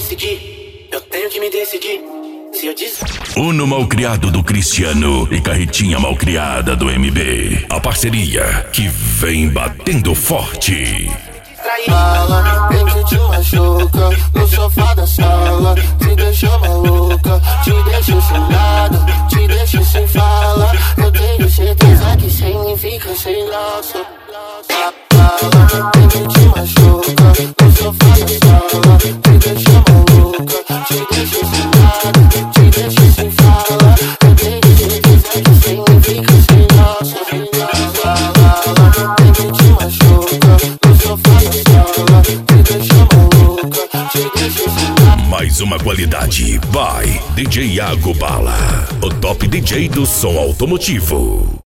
seguir, eu tenho que me decidir. Se eu disser Uno malcriado do Cristiano e Carretinha malcriada do MB. A parceria que vem batendo forte. Fala, vem que te machuca no sofá da sala. Te deixa maluca, te deixa sem nada, te deixa sem fala. Eu tenho certeza que sem mim fica sem graça. Fala, vem que te machuca no sofá da sala. Te deixa maluca, te deixa sem nada, te deixa sem fala. Eu tenho certeza que sem mim fica sem graça. Fala, vem que te machuca no sofá da sala. Te deixa maluca, te deixa sem nada. Mais uma qualidade by DJ Iago Bala, o top DJ do som automotivo.